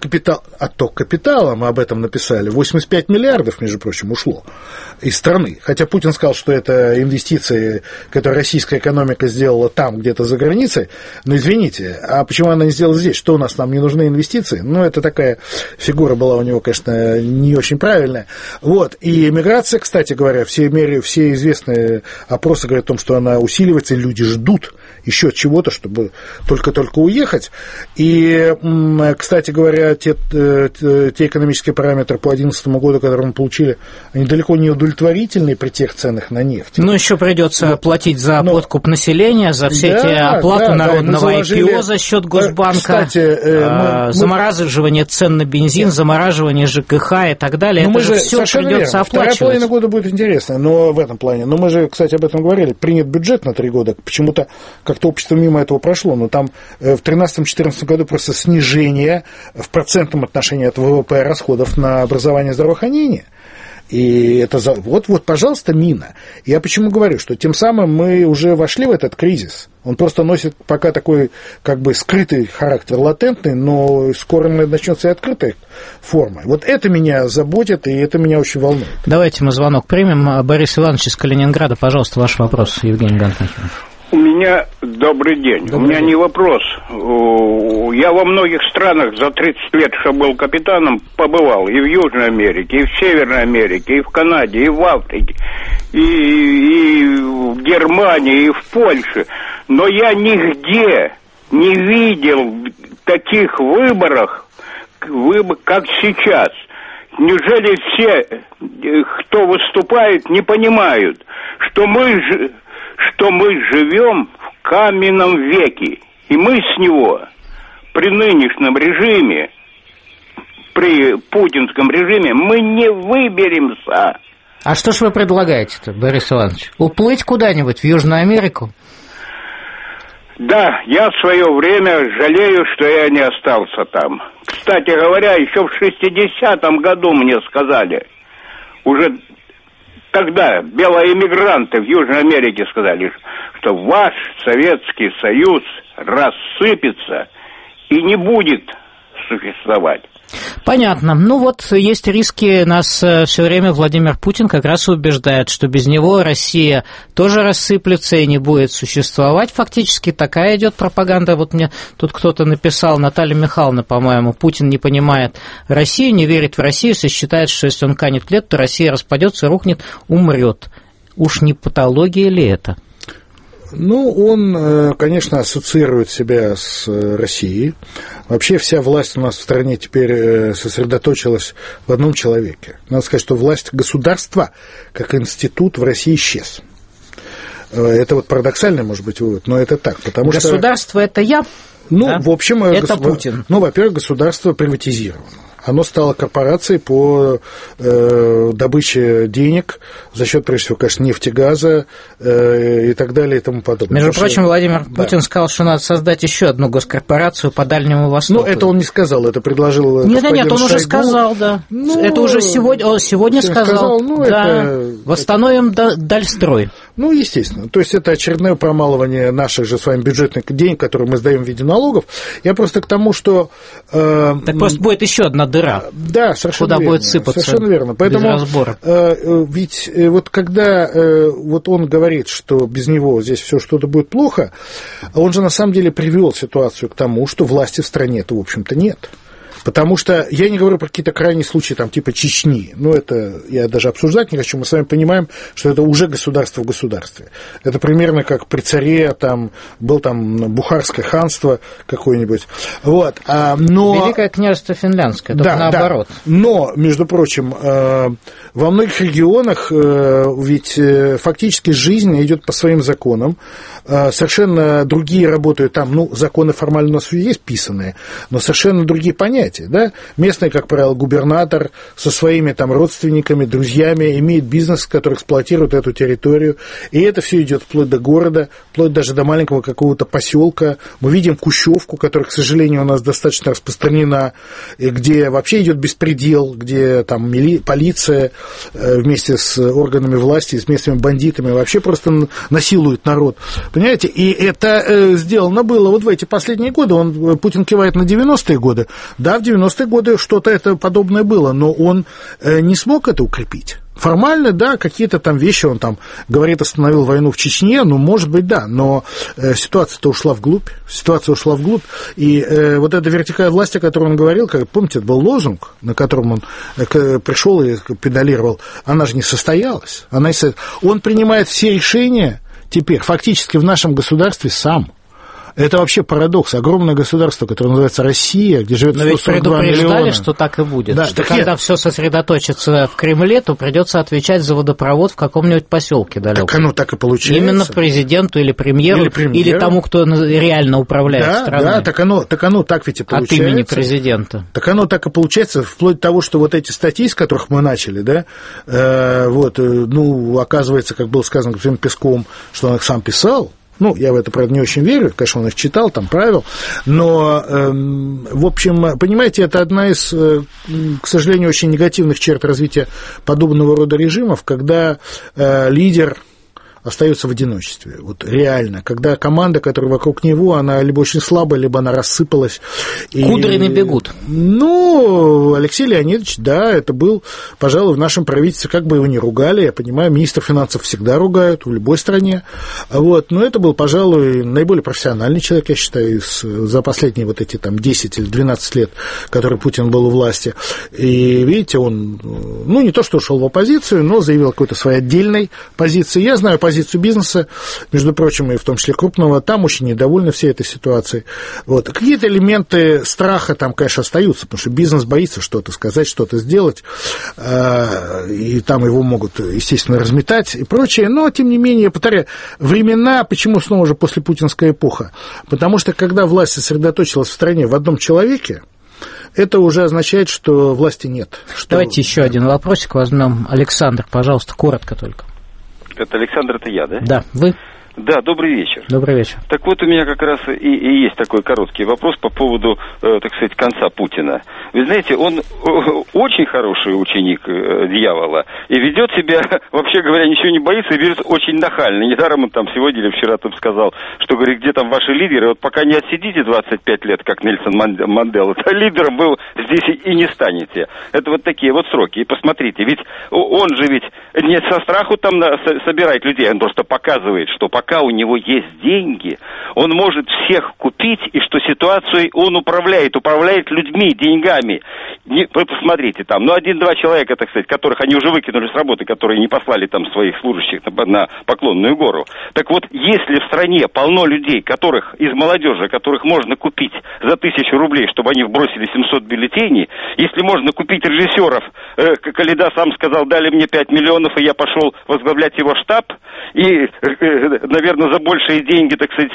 капитала, мы об этом написали, 85 миллиардов, между прочим, ушло из страны. Хотя Путин сказал, что это инвестиции, которые российская экономика сделала там, где-то за границей. Но извините, а почему она не сделала здесь? Что у нас, нам не нужны инвестиции? Это такая фигура была у него, конечно, не очень правильная. И миграция, кстати говоря, все известные опросы говорят о том, что она усиливается, и люди ждут еще чего-то, чтобы только-только уехать. И, кстати говоря, те экономические параметры по 2011 году, которые мы получили, они далеко не удовлетворительные при тех ценах на нефть. Еще придется платить за подкуп населения, за все эти оплаты народного IPO за счет Госбанка, замораживание цен на бензин, замораживание ЖКХ и так далее. Это же все придется оплачивать. Вторая половина года будет интересно, но в этом плане. Но мы же, кстати, об этом говорили. Принят бюджет на 3 года. Почему-то как-то общество мимо этого прошло. Но там в 2013-2014 году просто снижение в процентном отношении от ВВП расходов на образование и здравоохранение. И это пожалуйста, мина. Я почему говорю, что тем самым мы уже вошли в этот кризис. Он просто носит пока такой, скрытый характер, латентный, но скоро начнется и открытая форма. Это меня заботит, и это меня очень волнует. Давайте мы звонок примем. Борис Иванович из Калининграда, пожалуйста, ваш вопрос, Евгений Гантахин. У меня добрый день. У меня не вопрос. Я во многих странах за 30 лет, что был капитаном, побывал. И в Южной Америке, и в Северной Америке, и в Канаде, и в Африке, и в Германии, и в Польше. Но я нигде не видел таких выборов, как сейчас. Неужели все, кто выступает, не понимают, что мы живем в каменном веке, и мы с него при нынешнем режиме, при путинском режиме, мы не выберемся. А что ж вы предлагаете-то, Борис Иванович? Уплыть куда-нибудь в Южную Америку? Да, я в свое время жалею, что я не остался там. Кстати говоря, еще в 60-м году мне сказали, уже тогда белые эмигранты в Южной Америке сказали, что ваш Советский Союз рассыпется и не будет существовать. Понятно. Ну вот, есть риски, нас все время Владимир Путин как раз убеждает, что без него Россия тоже рассыплется и не будет существовать. Фактически такая идет пропаганда. Вот мне тут кто-то написал, Наталья Михайловна, по-моему, Путин не понимает Россию, не верит в Россию, если считает, что если он канет в лету, то Россия распадется, рухнет, умрет. Уж не патология ли это? Ну, он, конечно, ассоциирует себя с Россией. Вообще вся власть у нас в стране теперь сосредоточилась в одном человеке. Надо сказать, что власть государства как институт в России исчез. Это вот парадоксальный, может быть, вывод, но это так, потому что... Государство – это я? Ну, да? В общем... Это Путин. Ну, во-первых, государство приватизировано. Оно стало корпорацией по добыче денег за счет, прежде всего, конечно, нефти, газа и так далее и тому подобное. Между прочим, Владимир Путин сказал, что надо создать еще одну госкорпорацию по Дальнему Востоку. Ну, это он не сказал, это предложил Нет, он уже сказал, да. Ну, это уже сегодня сказал. Ну, да. Это... Восстановим Дальстрой. Ну, естественно. То есть это очередное промалывание наших же с вами бюджетных денег, которые мы сдаем в виде налогов. Я просто к тому, что... Так просто будет еще одна дыра. Да, совершенно куда верно. Будет сыпаться. Совершенно верно. Поэтому, без разбора. Ведь вот когда вот он говорит, что без него здесь все что-то будет плохо, он же на самом деле привел ситуацию к тому, что власти в стране-то, в общем-то, нет. Потому что я не говорю про какие-то крайние случаи, там, типа Чечни. Ну, это я даже обсуждать не хочу. Мы с вами понимаем, что это уже государство в государстве. Это примерно как при царе, там, был там Бухарское ханство какое-нибудь. Вот. Но... Великое княжество Финляндское, только наоборот. Да. Но, между прочим, во многих регионах ведь фактически жизнь идет по своим законам. Совершенно другие работают там, ну, законы формально у нас есть писанные, но совершенно другие понятия. Да? Местный, как правило, губернатор со своими там родственниками, друзьями имеет бизнес, который эксплуатирует эту территорию, и это все идет вплоть до города, вплоть даже до маленького какого-то поселка. Мы видим Кущевку, которая, к сожалению, у нас достаточно распространена, где вообще идет беспредел, где там полиция вместе с органами власти, с местными бандитами вообще просто насилует народ. Понимаете? И это сделано было вот в эти последние годы. Путин кивает на 90-е годы. Да, в 90-е годы что-то это подобное было, но он не смог это укрепить. Формально, да, какие-то там вещи, он там говорит, остановил войну в Чечне, ну, может быть, да, но ситуация-то ушла вглубь, и вот эта вертикаль власти, о которой он говорил, как помните, это был лозунг, на котором он пришел и педалировал, она же не состоялась. Он принимает все решения теперь фактически в нашем государстве сам. Это вообще парадокс. Огромное государство, которое называется Россия, где живет 142 миллиона. Но ведь предупреждали, что так и будет. Да, что когда все сосредоточится в Кремле, то придется отвечать за водопровод в каком-нибудь поселке далеком. Так оно так и получается. Именно президенту или премьеру, или тому, кто реально управляет страной. Да, так оно так ведь и получается. От имени президента. Так оно так и получается, вплоть до того, что вот эти статьи, с которых мы начали, да, оказывается, как было сказано господином Песковым, что он их сам писал. Ну, я в это, правда, не очень верю, конечно, он их читал, там, правил, но, в общем, понимаете, это одна из, к сожалению, очень негативных черт развития подобного рода режимов, когда лидер остается в одиночестве, вот реально, когда команда, которая вокруг него, она либо очень слабая, либо она рассыпалась. Кудрины бегут. Ну, Алексей Леонидович, да, это был, пожалуй, в нашем правительстве, как бы его ни ругали, я понимаю, министр финансов всегда ругают в любой стране, вот, но это был, пожалуй, наиболее профессиональный человек, я считаю, за последние вот эти там 10 или 12 лет, который Путин был у власти, и, видите, он, ну, не то, что ушел в оппозицию, но заявил какой-то своей отдельной позиции. Я знаю позицию бизнеса, между прочим, и в том числе крупного, там очень недовольны всей этой ситуацией. Вот. Какие-то элементы страха там, конечно, остаются, потому что бизнес боится что-то сказать, что-то сделать, и там его могут, естественно, разметать и прочее, но, тем не менее, я повторяю, времена, почему снова же послепутинская эпоха? Потому что, когда власть сосредоточилась в стране в одном человеке, это уже означает, что власти нет. Давайте еще один вопросик возьмем. Александр, пожалуйста, коротко только. Это Александр, это я, да? Да, вы. Да, добрый вечер. Добрый вечер. Так вот, у меня как раз и есть такой короткий вопрос по поводу, так сказать, конца Путина. Вы знаете, он очень хороший ученик дьявола и ведет себя, вообще говоря, ничего не боится и ведет очень нахально. Недаром он там сегодня или вчера там сказал, что, говорит, где там ваши лидеры, вот пока не отсидите 25 лет, как Нельсон Мандела, то лидером был здесь и не станете. Это вот такие вот сроки. И посмотрите, ведь он же ведь не со страху там собирает людей, он просто показывает, что пока у него есть деньги, он может всех купить, и что ситуацией он управляет людьми, деньгами. Вы посмотрите, там, один-два человека, так сказать, которых они уже выкинули с работы, которые не послали там своих служащих на Поклонную гору. Так вот, если в стране полно людей, которых из молодежи, которых можно купить за 1000 рублей, чтобы они вбросили 700 бюллетеней, если можно купить режиссеров, Калида сам сказал, дали мне 5 миллионов, и я пошел возглавлять его штаб, и, наверное, за большие деньги, так сказать,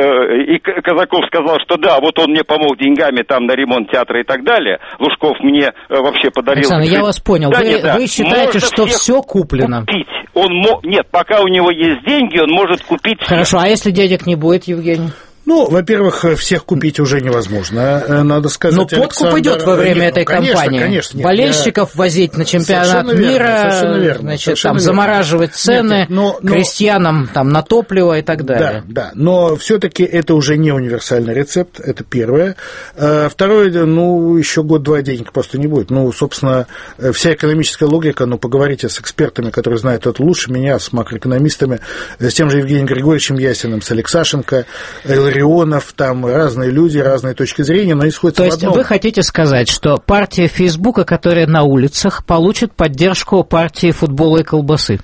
и Казаков сказал, что да, вот он мне помог деньгами там на ремонт театра и так далее, Лужков мне вообще подарил... Александр, я вас понял, вы считаете, что все куплено? Купить. Нет, пока у него есть деньги, он может купить... Хорошо, а если денег не будет, Евгений? Ну, во-первых, всех купить уже невозможно, надо сказать. Но подкуп идет во время этой кампании. Конечно, болельщиков возить на чемпионат мира, значит, там замораживать цены крестьянам там на топливо и так далее. Да, но все-таки это уже не универсальный рецепт, это первое. Второе, еще год-два денег просто не будет. Собственно, вся экономическая логика, поговорите с экспертами, которые знают это лучше меня, с макроэкономистами, с тем же Евгением Григорьевичем Ясиным, с Алексашенко, Ларионов, там разные люди, разные точки зрения, но исходит в одном. То есть вы хотите сказать, что партия Фейсбука, которая на улицах, получит поддержку партии футбола и колбасы?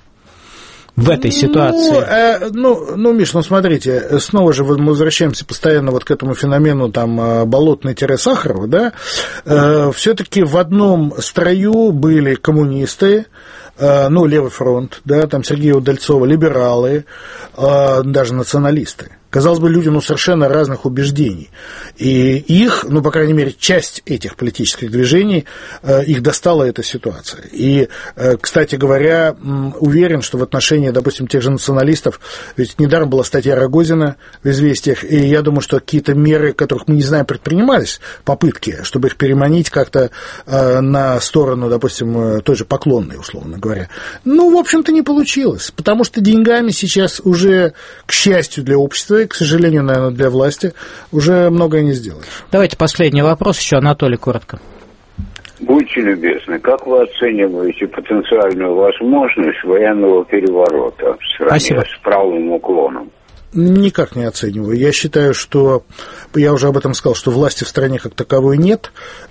В этой ситуации? Миш, смотрите, снова же мы возвращаемся постоянно вот к этому феномену там Болотный-Сахарова, да, все-таки в одном строю были коммунисты, Левый фронт, да, там Сергея Удальцова, либералы, даже националисты. Казалось бы, люди, совершенно разных убеждений. И их, по крайней мере, часть этих политических движений, их достала эта ситуация. И, кстати говоря, уверен, что в отношении, допустим, тех же националистов, ведь недаром была статья Рогозина в «Известиях», и я думаю, что какие-то меры, которых мы не знаем, предпринимались, попытки, чтобы их переманить как-то на сторону, допустим, той же Поклонной, условно говоря. В общем-то, не получилось, потому что деньгами сейчас уже, к счастью для общества, к сожалению, наверное, для власти, уже многое не сделаешь. Давайте последний вопрос еще, Анатолий, коротко. Будьте любезны, как вы оцениваете потенциальную возможность военного переворота в стране с правым уклоном? Никак не оцениваю. Я считаю, что, я уже об этом сказал, что власти в стране как таковой нет.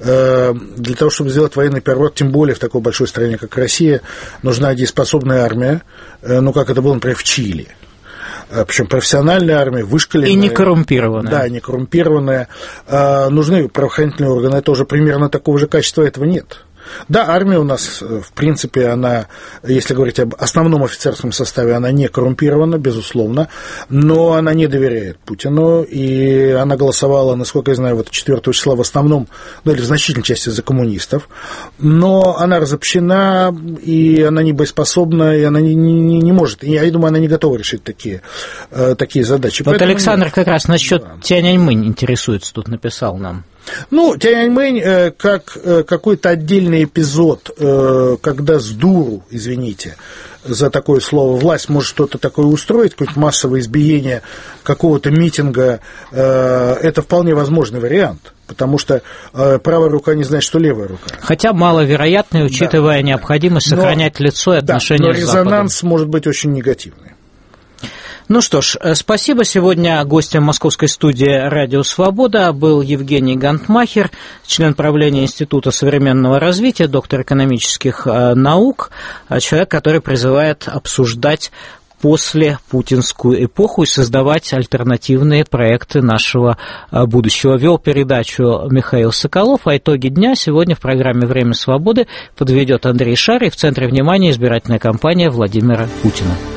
Для того, чтобы сделать военный переворот, тем более в такой большой стране, как Россия, нужна дееспособная армия, как это было, например, в Чили. Причем профессиональная армия, вышкаленная. И не коррумпированная. Да, не коррумпированная. Нужны правоохранительные органы, это уже примерно такого же качества, этого нет. Да, армия у нас, в принципе, она, если говорить об основном офицерском составе, она не коррумпирована, безусловно, но она не доверяет Путину, и она голосовала, насколько я знаю, 4 числа в основном, или в значительной части за коммунистов, но она разобщена, и она не боеспособна, и она не может, и я думаю, она не готова решить такие задачи. Поэтому Александр как раз насчет Тяньаньмэнь интересуется, тут написал нам. Тяньаньмэнь как какой-то отдельный эпизод, когда с дуру, извините за такое слово, власть может что-то такое устроить, какое-то массовое избиение какого-то митинга, это вполне возможный вариант, потому что правая рука не знает, что левая рука. Хотя маловероятный, учитывая необходимость сохранять лицо и отношения с Западом. Но резонанс может быть очень негативный. Ну что ж, спасибо. Сегодня гостем московской студии «Радио Свобода» был Евгений Гантмахер, член правления Института современного развития, доктор экономических наук, человек, который призывает обсуждать послепутинскую эпоху и создавать альтернативные проекты нашего будущего. Вел передачу Михаил Соколов, а итоги дня сегодня в программе «Время свободы» подведет Андрей Шарий. В центре внимания избирательная кампания Владимира Путина.